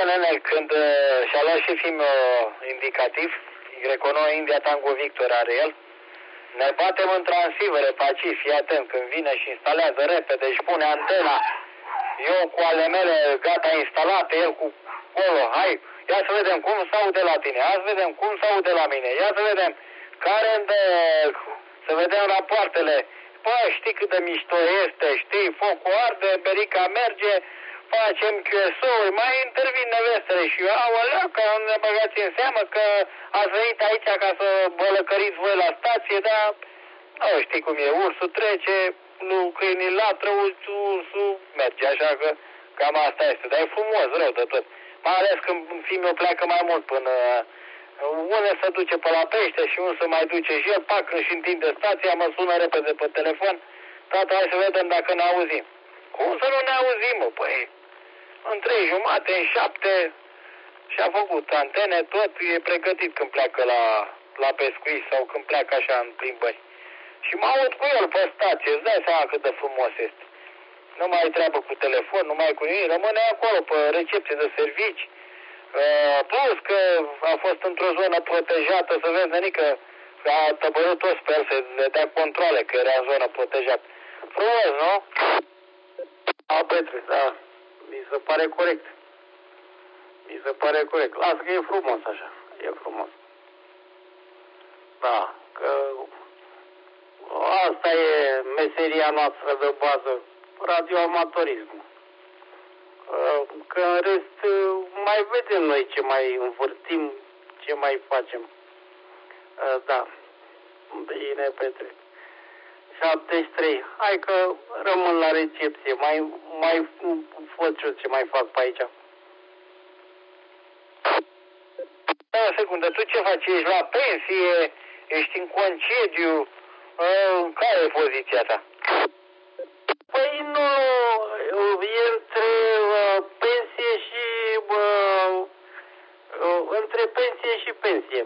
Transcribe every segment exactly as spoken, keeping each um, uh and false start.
nene, când uh, și-a luat și film uh, indicativ, Greco nouă India Tango Victor are el, ne batem în transivere, Paci, fii atent, când vine și instalează repede, își pune antena, eu cu ale mele gata instalate, el cu colo, hai, ia să vedem cum s-aude la tine, ia să vedem cum s-aude la mine, ia să vedem care îmi dă, să vedem rapoartele. Păi, știi cât de mișto este, știi, focul arde, berica merge, facem Q S O-uri, mai intervin nevestele și eu, aoleu, că ne băgați în seamă că ați venit aici ca să bălăcăriți voi la stație, dar nu știi cum e, ursul trece, nu câinii latră, ursul merge, așa că cam asta este, dar e frumos, rău de tot. Mai ales când filmul pleacă mai mult până unde se duce pe la pește și unde se mai duce și el, pac, când și întinde stația, mă sună repede pe telefon, tata, hai să vedem dacă ne auzim. Cum să nu ne auzim, mă? Păi, în trei jumate, în șapte, și-a făcut antene, tot e pregătit când pleacă la, la pescuit sau când pleacă așa în plimbări. Și mă aud cu el pe stație, îți dai seama cât de frumos este. Nu mai ai treabă cu telefon, nu mai ai cu nimic, rămâne acolo pe recepție de servici. Uh, plus că a fost într-o zonă protejată, să vezi, nenică, că a tăbărât toți pe el să le dea controle, că era în zonă protejată. Frumos, nu? A, Petre, da, mi se pare corect. Mi se pare corect. Lasă că e frumos așa, e frumos. Da, că asta e meseria noastră de bază, radioamatorismul. Că în rest mai vedem noi ce mai învârtim, ce mai facem. Da, bine, Petre. șaptezeci și trei. Hai că rămân la recepție, mai, mai văd ce mai fac pe aici. Da, o secundă, tu ce faci? Ești la pensie? Ești în concediu? Care e poziția ta? Păi nu, e între uh, pensie și uh, uh, între pensie și pensie.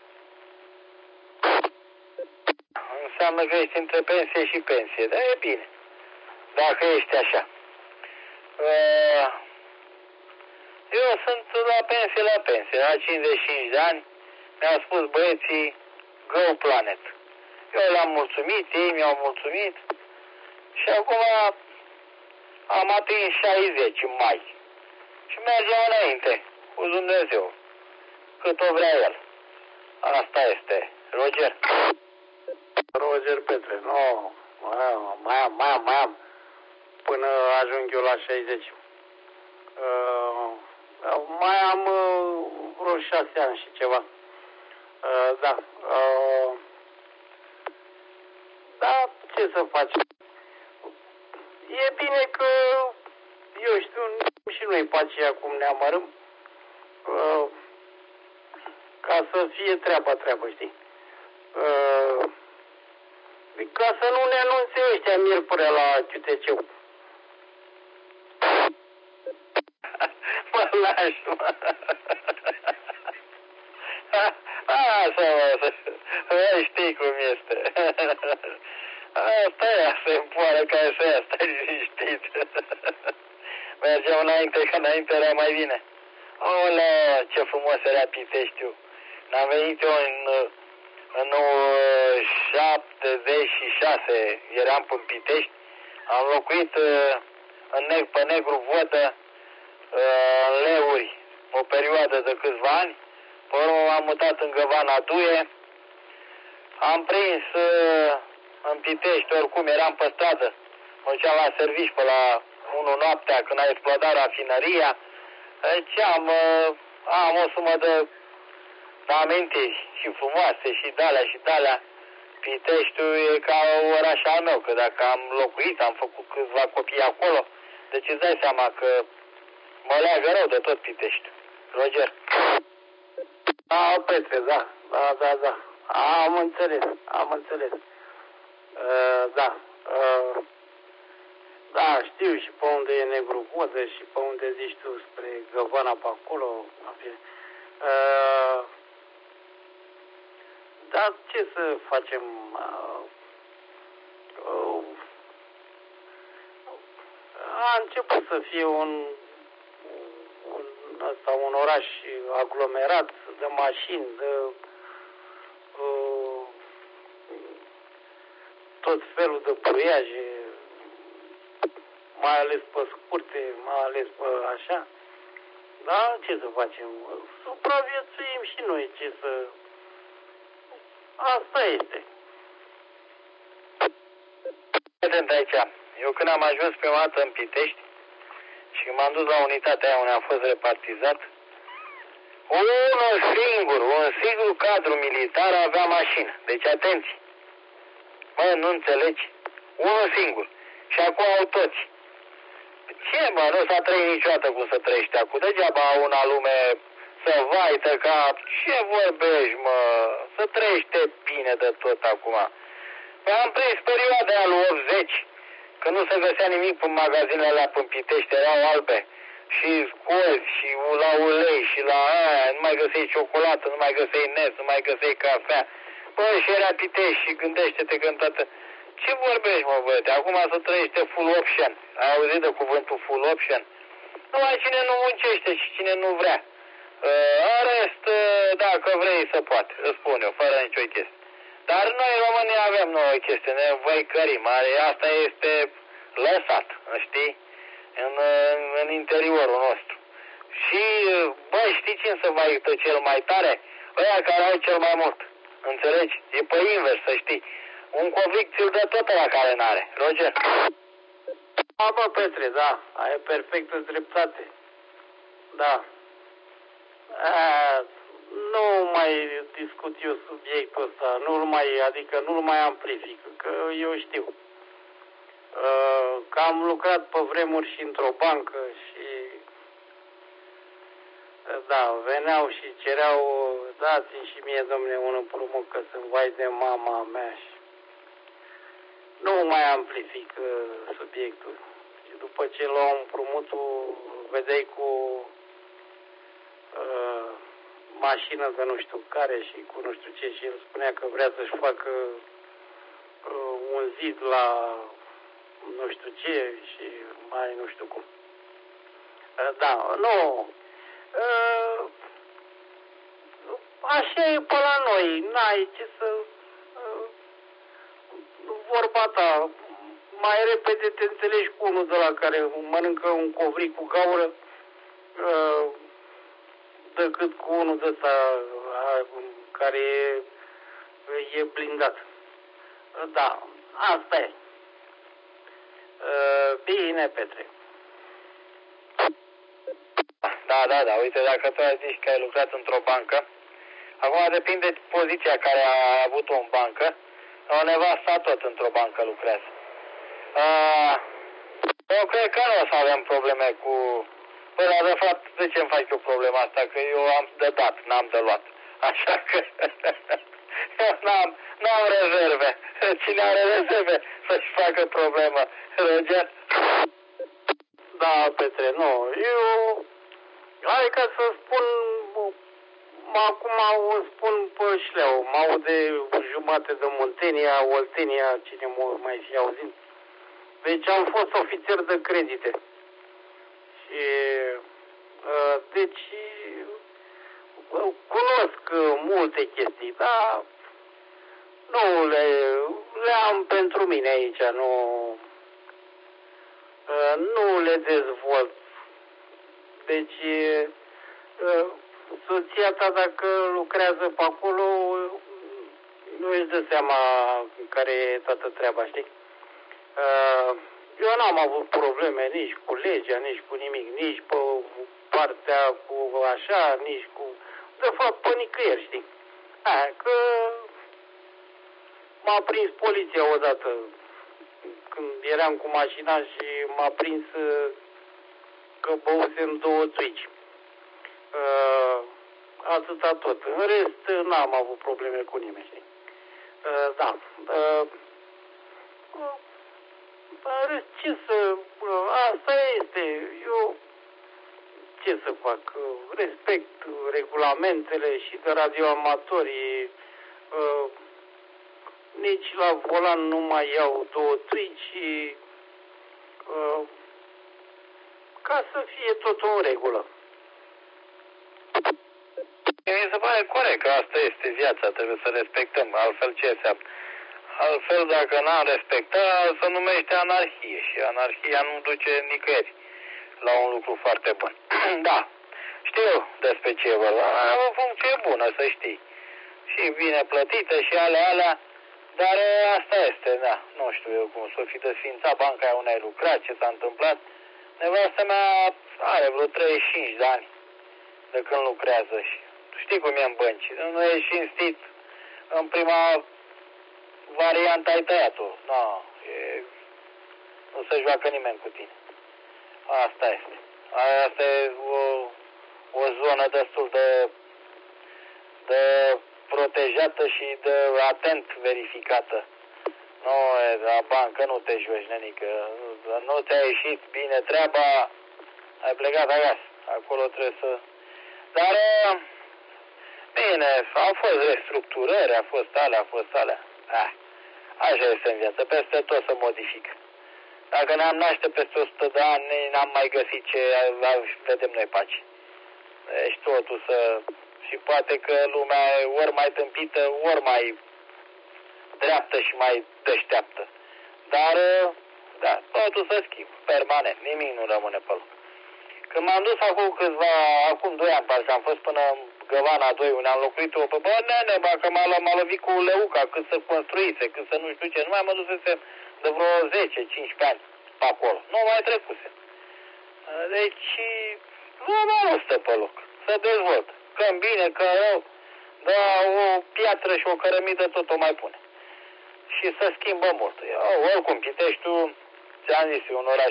Înseamnă că ești între pensie și pensie, dar e bine. Dacă ești așa. Uh, eu sunt la pensie la pensie, la cincizeci și cinci de ani. Mi-au spus băieții Go Planet. Eu le-am mulțumit, ei mi-au mulțumit. Și acum am atins șaizeci în mai. Și mergem înainte, cu Dumnezeu, cât o vrea El. Asta este. Roger. Roger Petre, nu, mai am, mai am, mai am, până ajung eu la șaizeci. Uh, mai am uh, vreo șase ani și ceva. Uh, da. Uh, da, ce să facem? E bine că, eu știu, și noi pe aceea cum ne amărâm, uh, ca să fie treaba treabă, știi? Uh, ca să nu ne anunțe ăștia miercurea la Q T C-ul. Mă lași, mă. Așa, mă, știi cum este. Asta e, asta e poară ca așa, stai liniștit. Mergeam înainte, că înainte era mai bine. Olea, ce frumos era Piteștiul. N-am venit eu în, în șaptezeci și șase, eram pe Pitești. Am locuit în neg, pe Negru Vodă, în Leuri, o perioadă de câțiva ani. Pe urmă m-am mutat în Găvana Duie. Am prins în Pitești, oricum eram pe stradă. Mă duceam la servici pe la unu noaptea când a explodat rafinăria. Deci am, am o sumă de amintiri și frumoase și de-alea și de-alea. Piteștiul e ca oraș al meu, că dacă am locuit, am făcut câțiva copii acolo, deci îți dai seama că mă leagă rău de tot Piteștiul. Roger. Da, Petre, da, da, da, da. Am înțeles, am înțeles. Uh, da, uh, da, știu și pe unde e Negru Vodă și pe unde zici tu spre Găvana pe acolo. Uh, dar ce să facem? Uh, uh, a început să fie un, un ăsta, un oraș aglomerat de mașini, de uh, tot felul de puiaje, mai ales pe scurte, mai ales pe așa. Da, ce să facem? Supraviețuim și noi, ce să... Asta este. Atent aici. Eu când am ajuns prima dată în Pitești și m-am dus la unitatea aia unde am fost repartizat, unul singur, un singur cadru militar avea mașină. Deci atenție. Mă, nu înțelegi? Unul singur. Și acum au toți. Ce, mă, nu s-a trăit niciodată cum să trăiești acum. Degeaba una lume să vaită ca... Ce vorbești, mă? Să trăiește bine de tot acum. Păi am prins perioada aia lui optzeci, că nu se găsea nimic în magazinele alea până Pitești, erau albe. Și scozi, și la ulei, și la aia, nu mai găseai ciocolată, nu mai găseai nes, nu mai găseai cafea. Păi, și era Pitești și gândește-te că în toată... Ce vorbești, mă, băiete? Acum să trăiește full option. Ai auzit de cuvântul full option? Numai cine nu muncește și cine nu vrea. În rest, dacă vrei, să poate, îți spun eu, fără nicio chestie. Dar noi românii avem nouă chestie, ne văicărim, asta este lăsat, știi, în, în interiorul nostru. Și, bă, știi cine se vaită cel mai tare? Ăia care au cel mai mult, înțelegi? E pe invers, să știi. Un convict ți-l dă tot la care n-are. Roger? Da, bă, Petre, da, ai perfectă dreptate. Da. A, nu mai discut eu subiectul ăsta, nu-l mai, adică nu-l mai amplific, că eu știu. Uh, că am lucrat pe vremuri și într-o bancă și da, veneau și cereau, dați-mi și mie, domne, un împrumut că sunt vai de mama mea și nu mai amplific uh, subiectul. Și după ce luam împrumutul, vedeai cu uh, mașină de nu știu care și cu nu știu ce și îmi spunea că vrea să-și facă uh, un zid la nu știu ce și mai nu știu cum. Uh, da, nu. Uh, așa e pe la noi, n-ai ce să... Uh, vorba ta, mai repede te înțelegi cu unul de la care mănâncă un covric cu gaură uh, decât cu unul de ăsta uh, care e, e blindat. Uh, da, asta e. Uh, bine, Petre. Da, da, da, uite, dacă tu ai zis că ai lucrat într-o bancă, acum depinde de poziția care a avut-o în bancă, o nevasta tot într-o bancă lucrează. Uh, eu cred că nu o să avem probleme cu... Păi, dar de fapt, de ce îmi faci tu problema asta? Că eu am de dat, n-am de luat. Așa că eu n-am, n-am rezerve. Cine are rezerve să-și facă problemă? Roger? Da, Petre, nu. Eu... Hai ca să spun... Acum o spun pe șleau. Mă aud de jumate de Muntenia, Oltenia, cine mă mai fi auzit. Deci am fost ofițer de credite. Și... Deci... Cunosc multe chestii, dar... Nu le... Le am pentru mine aici, nu... Nu le dezvolt. Deci... Soția ta, dacă lucrează pe acolo, nu își dă seama care e toată treaba, știi? Eu n-am avut probleme nici cu legea, nici cu nimic, nici pe partea cu așa, nici cu... De fapt, pe nicăieri, știi? Aia, că m-a prins poliția odată când eram cu mașina și m-a prins că băusem două țuici. Uh, atâta tot. În rest, n-am avut probleme cu nimeni, știi? Uh, da. Uh, în rest, ce să... Uh, asta este. Eu... Ce să fac? Uh, respect regulamentele și de radioamatori. Uh, nici la volan nu mai iau două țuici. Uh, ca să fie tot în regulă. e corect, că asta este viața, trebuie să respectăm, altfel ce înseamnă? Altfel, dacă n-am respectat, se numește anarhie și anarhia nu duce nicăieri la un lucru foarte bun. Da, știu despre ce e vorba, e o funcție bună, să știi. Și bine plătită și alea, alea, dar asta este, da, nu știu eu cum s-o fi desfințat banca aia unde ai lucrat, ce s-a întâmplat. Nevastă mea are vreo treizeci și cinci de ani de când lucrează și știi cum e în bănci. Nu e cinstit în prima variantă ai tăiat-o. No, e, nu se joacă nimeni cu tine. Asta este. Asta e o, o zonă destul de, de protejată și de atent verificată. Nu, la bancă nu te joci, nenică. Nu, nu ți-a ieșit bine treaba, ai plecat acasă. Acolo trebuie să... Dar, bine, au fost restructurări, a fost alea, a fost alea. Ah, așa este în viață, peste tot se modifică. Dacă ne-am naște peste o sută de ani, n-am mai găsit ce vedem noi pe aici. Deci totul să... Și poate că lumea e ori mai tâmpită, ori mai dreaptă și mai deșteaptă. Dar, da, totul se schimbă, permanent, nimic nu rămâne pe loc. Când m-am dus acum câțiva, acum doi ani, parcă am fost până în Găvana doi, unde am locuit-o, pe bă, nene, bă, că m-a lovit cu Leuca, cât să construise, cât să nu știu ce, nu mai mă dusese de vreo zece cincisprezece ani pe acolo. Nu mai trecuse. Deci, lumea nu stă pe loc, se dezvoltă. Că-mi bine, că rău, da, o piatră și o cărămidă tot o mai pune. Și se schimbă mult. Eu, oricum, Piteștiul, ți-am zis, e un oraș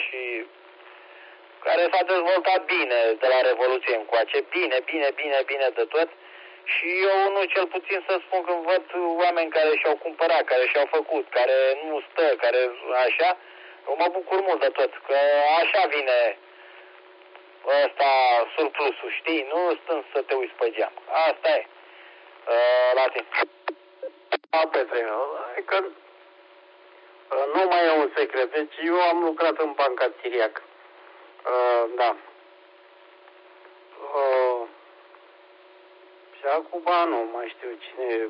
care s-a dezvoltat bine de la Revoluție încoace, bine, bine, bine, bine de tot. Și eu nu cel puțin să spun când văd oameni care și-au cumpărat, care și-au făcut, care nu stă, care așa, eu mă bucur mult de tot, că așa vine ăsta surplusul, știi? Nu stând să te uiți pe geam. Asta e. Uh, la tine. A, Petre, că nu mai e un secret. Deci eu am lucrat în banca Țiriac. Uh, da. Uh, și acum, nu mai știu cine...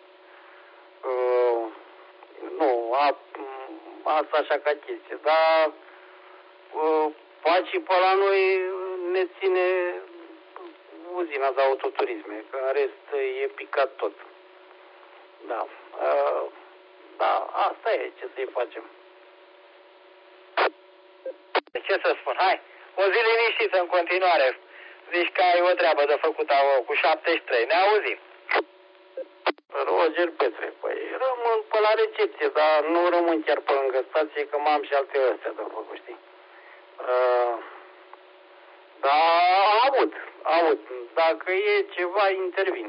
Uh, nu, a, asta așa ca chestie. Dar uh, pacii pe la noi ne ține uzina de autoturisme, că în rest e picat tot. Da. Uh, da, asta e, ce să-i facem. Ce să spun, hai, o zi liniștită în continuare. Zici că ai o treabă de făcut cu șaptezeci și trei, ne auzim. Roger Petre, păi rămân pe la recepție, dar nu rămân chiar pe lângă stație, că m-am și alte astea de făcut, știi? Uh, dar aud, aud, dacă e ceva, intervin.